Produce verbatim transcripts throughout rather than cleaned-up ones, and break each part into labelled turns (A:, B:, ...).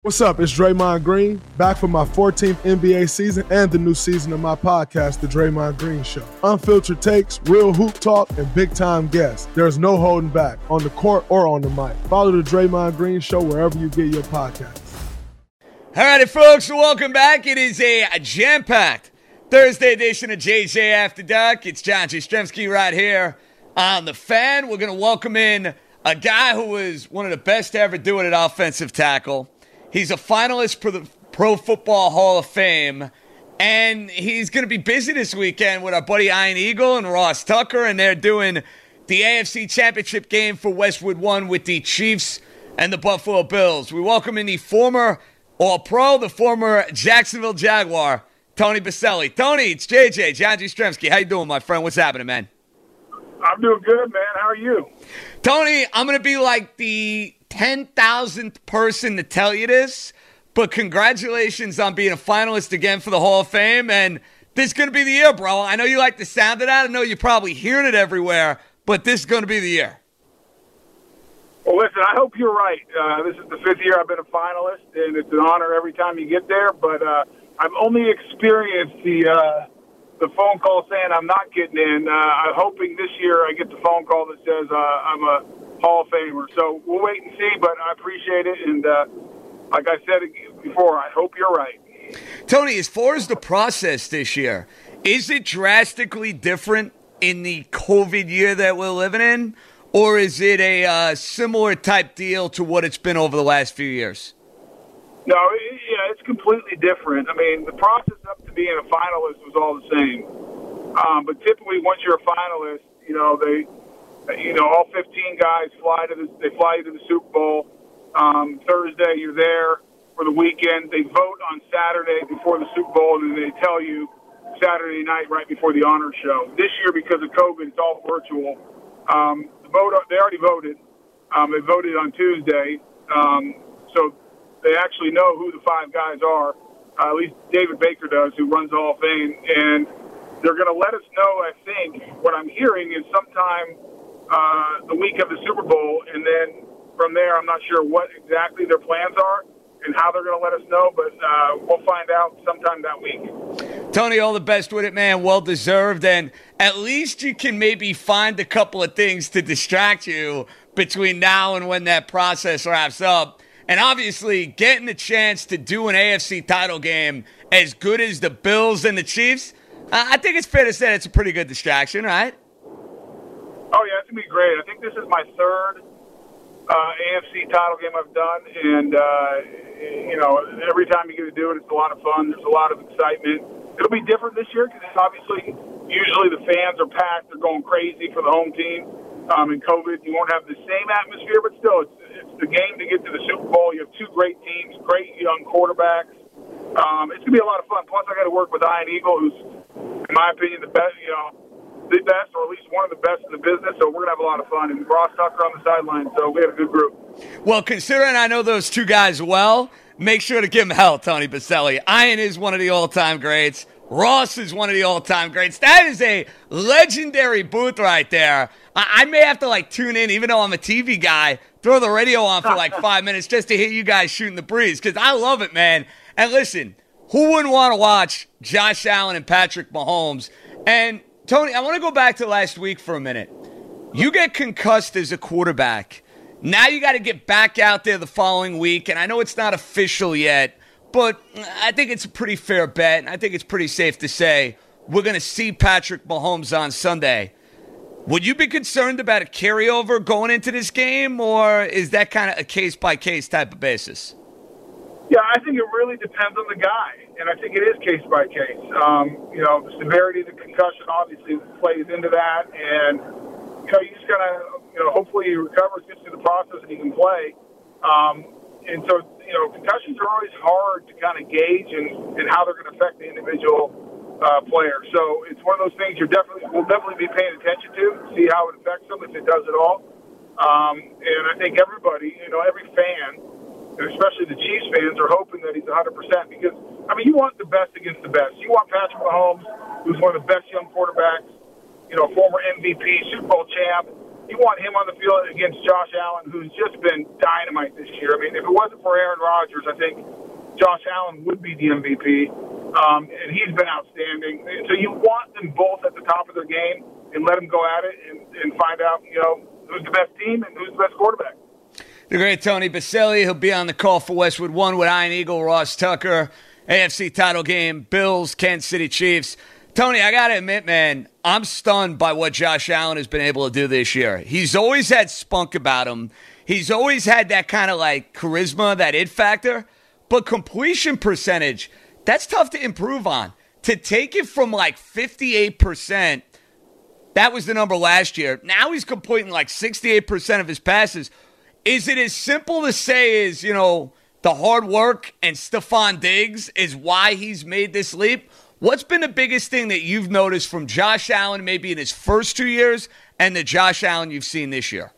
A: What's up? It's Draymond Green, back for my fourteenth N B A season and the new season of my podcast, The Draymond Green Show. Unfiltered takes, real hoop talk, and big-time guests. There's no holding back, on the court or on the mic. Follow The Draymond Green Show wherever you get your podcasts.
B: All right, folks, welcome back. It is a jam-packed Thursday edition of J J After Dark. It's John Jastrzemski right here on The Fan. We're going to welcome in a guy who was one of the best to ever do it at offensive tackle. He's a finalist for the Pro Football Hall of Fame, and he's going to be busy this weekend with our buddy Ian Eagle and Ross Tucker, and they're doing the A F C Championship game for Westwood One with the Chiefs and the Buffalo Bills. We welcome in the former All-Pro, the former Jacksonville Jaguar, Tony Boselli. Tony, it's J J, John Jastrzemski. How you doing, my friend? What's happening, man?
C: I'm doing good, man. How are you?
B: Tony, I'm going to be like the ten thousandth person to tell you this, but congratulations on being a finalist again for the Hall of Fame, and this is going to be the year, bro. I know you like the sound of that. I know you're probably hearing it everywhere, but this is going to be the year.
C: Well, listen, I hope you're right. Uh, this is the fifth year I've been a finalist, and it's an honor every time you get there, but uh, I've only experienced the uh, the phone call saying I'm not getting in. Uh, I'm hoping this year I get the phone call that says uh, I'm a Hall of Famer. So we'll wait and see, but I appreciate it. And uh, like I said before, I hope you're right.
B: Tony, as far as the process this year, is it drastically different in the COVID year that we're living in? Or is it a uh, similar type deal to what it's been over the last few years?
C: No, it, yeah, it's completely different. I mean, the process up to being a finalist was all the same. Um, but typically once you're a finalist, you know, they – You know, all fifteen guys fly to the they fly to the Super Bowl. Um, Thursday, you're there for the weekend. They vote on Saturday before the Super Bowl, and they tell you Saturday night right before the honor show. This year, because of COVID, it's all virtual. Um, the vote they already voted. Um, they voted on Tuesday, um, so they actually know who the five guys are. Uh, at least David Baker does, who runs the Hall of Fame, and they're going to let us know. I think what I'm hearing is sometime Uh, the week of the Super Bowl, and then from there, I'm not sure what exactly their plans are and how they're going to let us know, but uh, we'll find out sometime that week.
B: Tony, all the best with it, man. Well-deserved, and at least you can maybe find a couple of things to distract you between now and when that process wraps up. And obviously, getting the chance to do an A F C title game as good as the Bills and the Chiefs, uh, I think it's fair to say it's a pretty good distraction, right?
C: Oh, yeah, it's going to be great. I think this is my third uh, A F C title game I've done, and, uh, you know, every time you get to do it, it's a lot of fun. There's a lot of excitement. It'll be different this year because obviously usually the fans are packed. They're going crazy for the home team. Um, in COVID, you won't have the same atmosphere, but still, it's, it's the game to get to the Super Bowl. You have two great teams, great young quarterbacks. Um, it's going to be a lot of fun. Plus, I got to work with Ian Eagle, who's, in my opinion, the best, you know, the best, or at least one of the best in the business, so we're going to have a lot of fun. And Ross Tucker on the sideline, so we have a good group.
B: Well, considering I know those two guys well, make sure to give them hell, Tony Boselli. Ian is one of the all-time greats. Ross is one of the all-time greats. That is a legendary booth right there. I, I may have to, like, tune in, even though I'm a T V guy, throw the radio on for, like, five minutes just to hear you guys shooting the breeze, because I love it, man. And listen, who wouldn't want to watch Josh Allen and Patrick Mahomes? And Tony, I want to go back to last week for a minute. You get concussed as a quarterback. Now you got to get back out there the following week, and I know it's not official yet, but I think it's a pretty fair bet, and I think it's pretty safe to say we're going to see Patrick Mahomes on Sunday. Would you be concerned about a carryover going into this game, or is that kind of a case-by-case type of basis?
C: Yeah, I think it really depends on the guy, and I think it is case by case. Um, you know, the severity of the concussion obviously plays into that, and you know, you just gotta, you know, hopefully he recovers, gets through the process, and he can play. Um, and so, you know, concussions are always hard to kind of gauge and, and how they're going to affect the individual uh, player. So it's one of those things you're definitely we'll definitely be paying attention to, see how it affects them if it does at all. Um, and I think everybody, you know, every fan, and especially the Chiefs fans, are hoping that he's one hundred percent because, I mean, you want the best against the best. You want Patrick Mahomes, who's one of the best young quarterbacks, you know, former M V P, Super Bowl champ. You want him on the field against Josh Allen, who's just been dynamite this year. I mean, if it wasn't for Aaron Rodgers, I think Josh Allen would be the M V P, um, and he's been outstanding. So you want them both at the top of their game and let them go at it and, and find out, you know, who's the best team and who's the best quarterback.
B: The great Tony Boselli, he'll be on the call for Westwood One with Iron Eagle, Ross Tucker, A F C title game, Bills, Kansas City Chiefs. Tony, I got to admit, man, I'm stunned by what Josh Allen has been able to do this year. He's always had spunk about him. He's always had that kind of like charisma, that it factor. But completion percentage, that's tough to improve on. To take it from like fifty-eight percent, that was the number last year. Now he's completing like sixty-eight percent of his passes. Is it as simple to say as, you know, the hard work and Stephon Diggs is why he's made this leap? What's been the biggest thing that you've noticed from Josh Allen maybe in his first two years and the Josh Allen you've seen this year?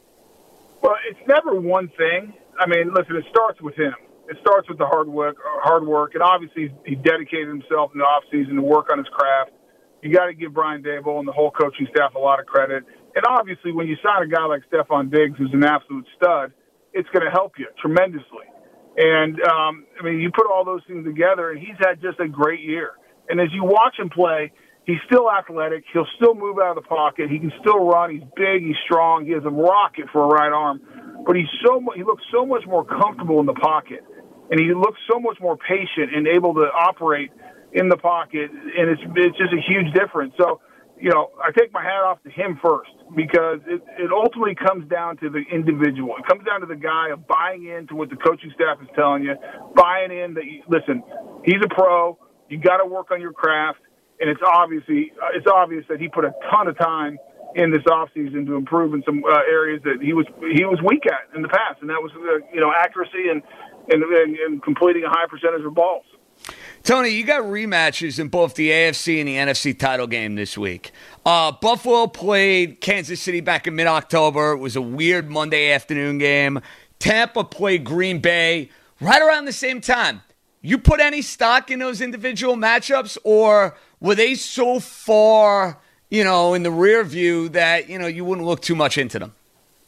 C: Well, it's never one thing. I mean, listen, it starts with him. It starts with the hard work, hard work, and obviously he dedicated himself in the offseason to work on his craft. You got to give Brian Daboll and the whole coaching staff a lot of credit. And obviously when you sign a guy like Stephon Diggs, who's an absolute stud, it's going to help you tremendously. And, um, I mean, you put all those things together, and he's had just a great year. And as you watch him play, he's still athletic. He'll still move out of the pocket. He can still run. He's big. He's strong. He has a rocket for a right arm. But he's so he looks so much more comfortable in the pocket, and he looks so much more patient and able to operate in the pocket. And it's it's just a huge difference. So, you know, I take my hat off to him first because it, it ultimately comes down to the individual. It comes down to the guy of buying into what the coaching staff is telling you, buying in that, you, listen, he's a pro. You got to work on your craft, and it's obviously it's obvious that he put a ton of time in this offseason to improve in some uh, areas that he was he was weak at in the past, and that was uh, you know accuracy and, and and and completing a high percentage of balls.
B: Tony, you got rematches in both the A F C and the N F C title game this week. Uh, Buffalo played Kansas City back in mid-October. It was a weird Monday afternoon game. Tampa played Green Bay right around the same time. You put any stock in those individual matchups, or were they so far, you know, in the rear view that, you know, you wouldn't look too much into them?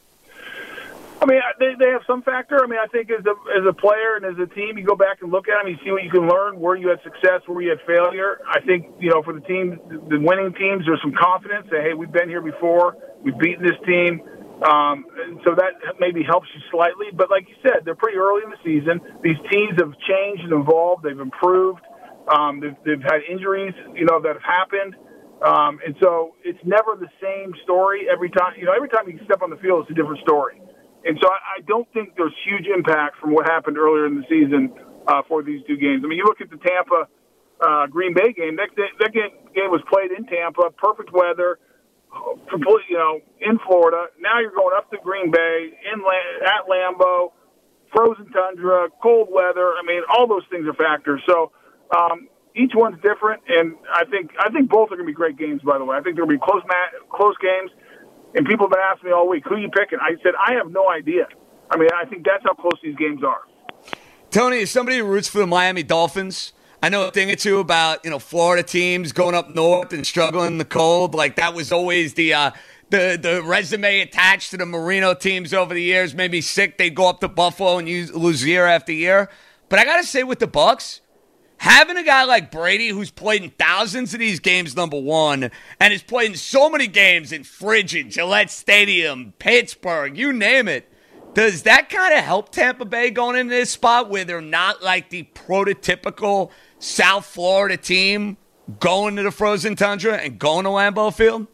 C: I mean, they they have some factor. I mean, I think as a as a player and as a team, you go back and look at them, you see what you can learn, where you had success, where you had failure. I think, you know, for the team, the winning teams, there's some confidence that, hey, we've been here before, we've beaten this team. Um, and so that maybe helps you slightly. But like you said, they're pretty early in the season. These teams have changed and evolved. They've improved. Um, they've, they've had injuries, you know, that have happened. Um, and so it's never the same story every time. You know, every time you step on the field, it's a different story. And so I, I don't think there's huge impact from what happened earlier in the season uh, for these two games. I mean, you look at the Tampa uh, Green Bay game. That, that game, game was played in Tampa, perfect weather. Complete, you know, in Florida. Now you're going up to Green Bay, in at Lambeau, frozen tundra, cold weather. I mean, all those things are factors. So um, each one's different, and I think I think both are going to be great games. By the way, I think they're going to be close mat- close games. And people have been asking me all week, who are you picking? I said I have no idea. I mean, I think that's how close these games are.
B: Tony, as somebody who roots for the Miami Dolphins, I know a thing or two about, you know, Florida teams going up north and struggling in the cold. Like, that was always the uh, the the resume attached to the Marino teams over the years. Made me sick. They'd go up to Buffalo and use, lose year after year. But I got to say, with the Bucs, having a guy like Brady who's played in thousands of these games, number one, and has played in so many games in frigid Gillette Stadium, Pittsburgh, you name it, does that kind of help Tampa Bay going into this spot where they're not like the prototypical South Florida team going to the frozen tundra and going to Lambeau Field?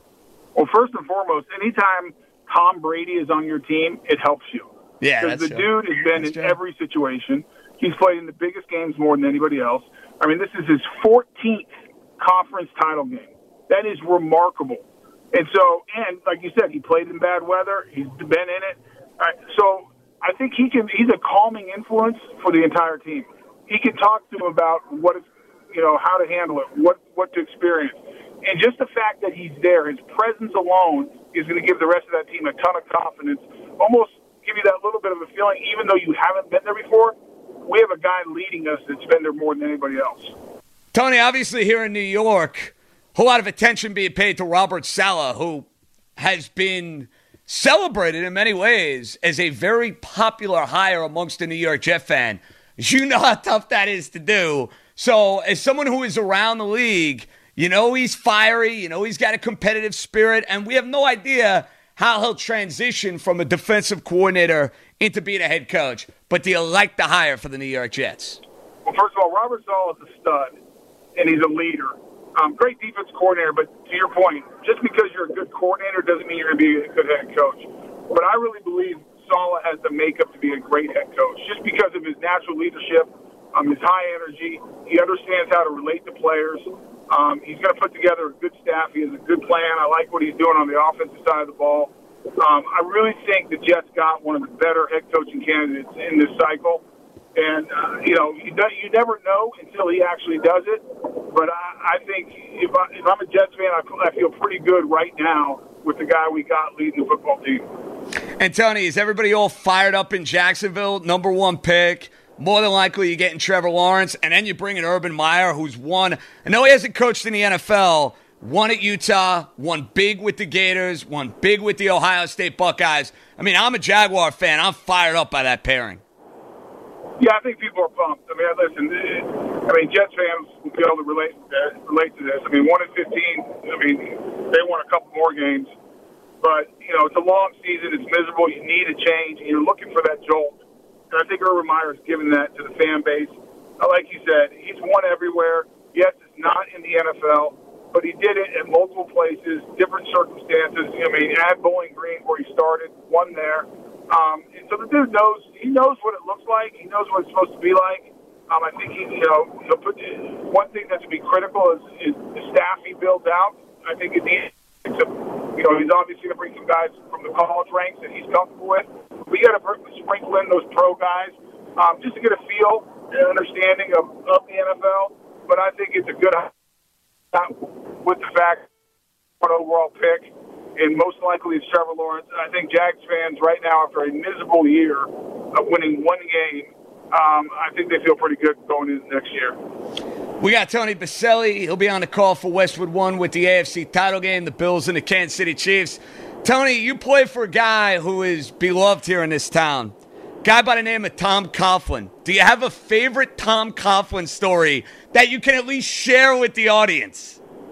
C: Well, first and foremost, anytime Tom Brady is on your team, it helps you.
B: Yeah,
C: because the
B: true.
C: dude has been
B: that's
C: in
B: true.
C: every situation. He's played in the biggest games more than anybody else. I mean, this is his fourteenth conference title game. That is remarkable. And so, and like you said, he played in bad weather. He's been in it. All right, so I think he can. He's a calming influence for the entire team. He can talk to them about what is, you know, how to handle it, what what to experience, and just the fact that he's there, his presence alone is going to give the rest of that team a ton of confidence. Almost give you that little bit of a feeling, even though you haven't been there before. We have a guy leading us that's been there more than anybody else.
B: Tony, obviously here in New York, a whole lot of attention being paid to Robert Saleh, who has been celebrated in many ways as a very popular hire amongst the New York Jet fan. You know how tough that is to do. So as someone who is around the league, you know he's fiery, you know he's got a competitive spirit, and we have no idea how he'll transition from a defensive coordinator into being a head coach. But do you like the hire for the New York Jets?
C: Well, first of all, Robert Saleh is a stud, and he's a leader. Um, great defense coordinator, but to your point, just because you're a good coordinator doesn't mean you're going to be a good head coach. But I really believe Saleh has the makeup to be a great head coach, just because of his natural leadership, um, his high energy. He understands how to relate to players. Um, he's going to put together a good staff. He has a good plan. I like what he's doing on the offensive side of the ball. Um, I really think the Jets got one of the better head coaching candidates in this cycle. And, uh, you know, you, you never know until he actually does it. But I, I think if, I, if I'm a Jets fan, I, I feel pretty good right now with the guy we got leading the football team.
B: And, Tony, is everybody all fired up in Jacksonville? Number one pick. More than likely you're getting Trevor Lawrence. And then you bring in Urban Meyer, who's won. I know he hasn't coached in the N F L. Won at Utah. Won big with the Gators. Won big with the Ohio State Buckeyes. I mean, I'm a Jaguar fan. I'm fired up by that pairing.
C: Yeah, I think people are pumped. I mean, listen, I mean, Jets fans will be able to relate uh, relate to this. I mean, one in fifteen, I mean, they won a couple more games. But, you know, it's a long season. It's miserable. You need a change, and you're looking for that jolt. And I think Urban Meyer's given that to the fan base. Like you said, he's won everywhere. Yes, it's not in the N F L, but he did it at multiple places, different circumstances. I mean, at Bowling Green, where he started, won there. Um, and so the dude knows, he knows what it looks like. He knows what it's supposed to be like. Um, I think he, you know, he'll put, one thing that's to be critical is, is the staff he builds out. I think it needs to, you know, he's obviously going to bring some guys from the college ranks that he's comfortable with. We got to sprinkle in those pro guys um, just to get a feel and understanding of, of the N F L. But I think it's a good with the fact one overall pick. And most likely it's Trevor Lawrence. I think Jags fans right now, after a miserable year of winning one game, um, I think they feel pretty good going into next year.
B: We got Tony Boselli. He'll be on the call for Westwood One with the A F C title game, the Bills and the Kansas City Chiefs. Tony, you play for a guy who is beloved here in this town, guy by the name of Tom Coughlin. Do you have a favorite Tom Coughlin story that you can at least share with the audience?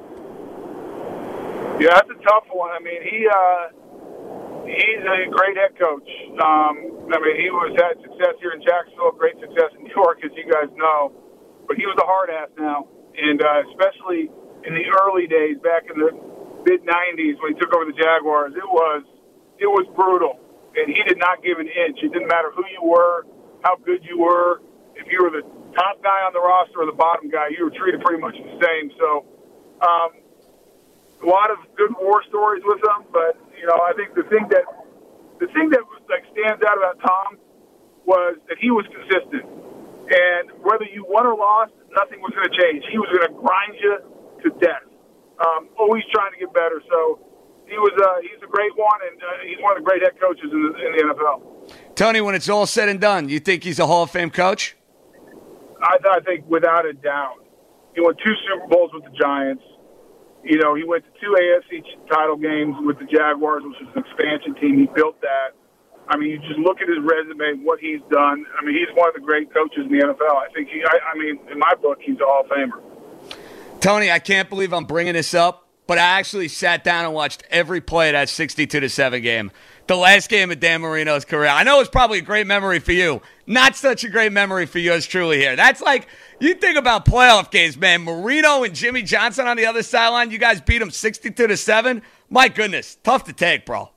C: Yeah, that's a tough one. I mean, he uh, he's a great head coach. Um, I mean, he was had success here in Jacksonville, great success in New York, as you guys know. But he was a hard ass now, and uh, especially in the early days, back in the mid nineties when he took over the Jaguars, it was it was brutal, and he did not give an inch. It didn't matter who you were, how good you were, if you were the top guy on the roster or the bottom guy, you were treated pretty much the same. So. Um, A lot of good war stories with him, but you know, I think the thing that the thing that like stands out about Tom was that he was consistent, and whether you won or lost, nothing was going to change. He was going to grind you to death, um, always trying to get better. So he was uh, he's a great one, and uh, he's one of the great head coaches in the, in the N F L.
B: Tony, when it's all said and done, you think he's a Hall of Fame coach?
C: I, I think without a doubt. He won two Super Bowls with the Giants. You know, he went to two A F C title games with the Jaguars, which was an expansion team. He built that. I mean, you just look at his resume, what he's done. I mean, he's one of the great coaches in the N F L. I think he, I, I mean, in my book, he's a Hall of Famer.
B: Tony, I can't believe I'm bringing this up, but I actually sat down and watched every play of that sixty-two to seven game. The last game of Dan Marino's career. I know it's probably a great memory for you. Not such a great memory for yours truly here. That's like, you think about playoff games, man. Marino and Jimmy Johnson on the other sideline, you guys beat them sixty-two to seven. My goodness, tough to take, bro.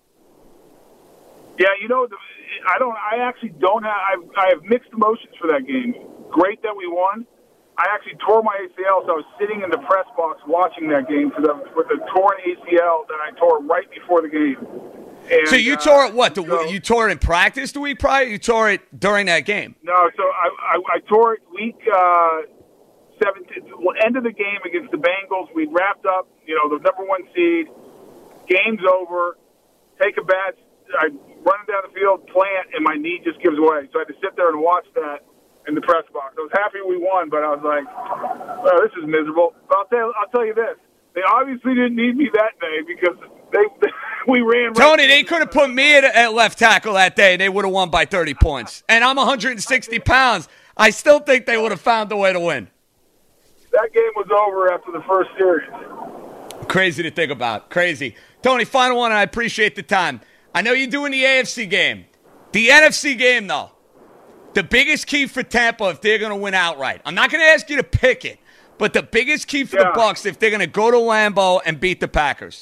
C: Yeah, you know, I don't. I actually don't have. I, I have mixed emotions for that game. Great that we won. I actually tore my A C L, so I was sitting in the press box watching that game for the, with a torn A C L that I tore right before the game. And,
B: so you
C: uh,
B: tore it what? The,
C: so,
B: you tore it in practice the week prior? You tore it during that game?
C: No, so I, I, I tore it week uh, seventeen, well, end of the game against the Bengals. We wrapped up, you know, the number one seed. Game's over. Take a bat. I run down the field, plant, and my knee just gives way. So I had to sit there and watch that in the press box. I was happy we won, but I was like, oh, this is miserable. But I'll tell, I'll tell you this. They obviously didn't need me that day because they we ran.
B: Tony,
C: right
B: they could have put me at, at left tackle that day. They would have won by thirty points. And I'm one hundred sixty pounds. I still think they would have found a way to win.
C: That game was over after the first series.
B: Crazy to think about. Crazy. Tony, final one, and I appreciate the time. I know you're doing the A F C game. The N F C game, though. The biggest key for Tampa if they're going to win outright. I'm not going to ask you to pick it, but the biggest key for
C: yeah.
B: the Bucs if they're going to go to Lambeau and beat the Packers.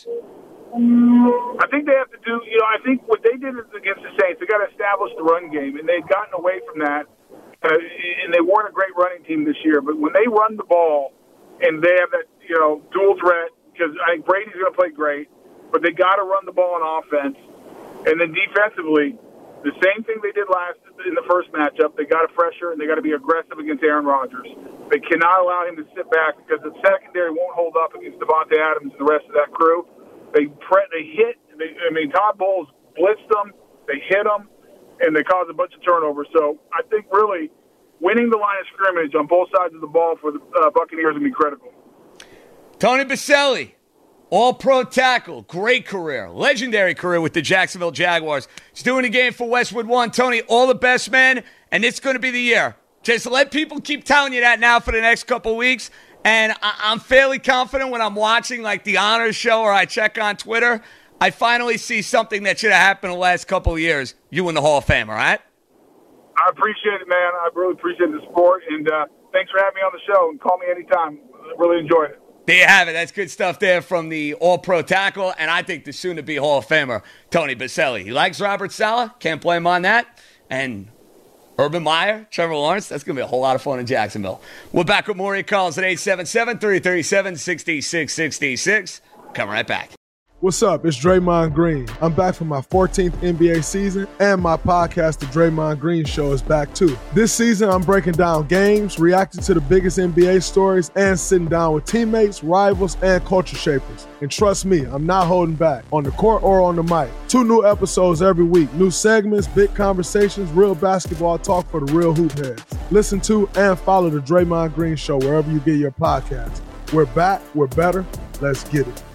C: I think they have to do, you know, I think what they did against the Saints, they got to establish the run game, and they've gotten away from that, uh, and they weren't a great running team this year. But when they run the ball and they have that, you know, dual threat, because I think Brady's going to play great, but they got to run the ball on offense. And then defensively, the same thing they did last in the first matchup. They got to pressure, and they got to be aggressive against Aaron Rodgers. They cannot allow him to sit back because the secondary won't hold up against Devontae Adams and the rest of that crew. They pre- they hit. They, I mean, Todd Bowles blitzed them. They hit them, and they caused a bunch of turnovers. So I think really winning the line of scrimmage on both sides of the ball for the uh, Buccaneers will be critical.
B: Tony Boselli, all-pro tackle, great career, legendary career with the Jacksonville Jaguars. He's doing a game for Westwood One. Tony, all the best, man, and it's going to be the year. Just let people keep telling you that now for the next couple weeks, and I- I'm fairly confident when I'm watching like the Honors Show or I check on Twitter, I finally see something that should have happened the last couple of years. You in the Hall of Fame, all right?
C: I appreciate it, man. I really appreciate the support, and uh, thanks for having me on the show, and call me anytime. I really enjoyed it.
B: There you have it. That's good stuff there from the all-pro tackle, and I think the soon-to-be Hall of Famer, Tony Boselli. He likes Robert Saleh. Can't blame him on that. And Urban Meyer, Trevor Lawrence, that's going to be a whole lot of fun in Jacksonville. We're back with more of your calls at eight seven seven, three three seven, six six six six. Come right back.
A: What's up? It's Draymond Green. I'm back for my fourteenth N B A season, and my podcast, The Draymond Green Show, is back too. This season, I'm breaking down games, reacting to the biggest N B A stories, and sitting down with teammates, rivals, and culture shapers. And trust me, I'm not holding back, on the court or on the mic. Two new episodes every week, new segments, big conversations, real basketball talk for the real hoop heads. Listen to and follow The Draymond Green Show wherever you get your podcasts. We're back, we're better, let's get it.